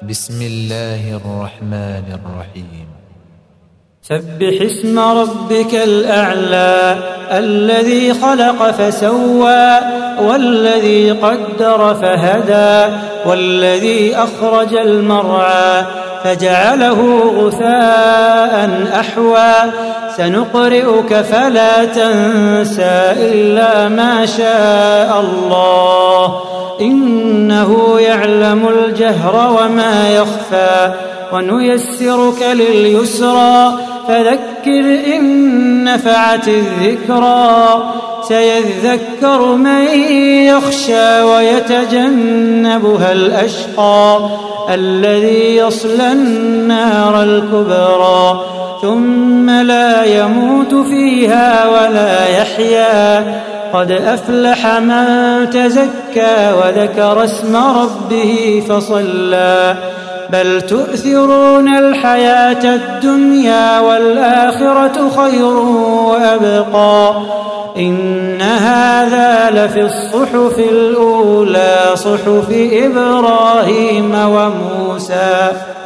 بسم الله الرحمن الرحيم. سبح اسم ربك الأعلى الذي خلق فسوى والذي قدر فهدى والذي أخرج المرعى فجعله غثاء أحوى سنقرئك فلا تنسى إلا ما شاء الله إنه يعلم الجهر وما يخفى ونيسرك لليسرى فذكر إن نفعت الذكرى سيذكر من يخشى ويتجنبها الأشقى الذي يصلى النار الكبرى ثم لا يموت فيها ولا يحيا قد أفلح من تزكى وذكر اسم ربه فصلى بل تؤثرون الحياة الدنيا والآخرة خير وأبقى إن هذا لفي الصحف الأولى صحف إبراهيم وموسى.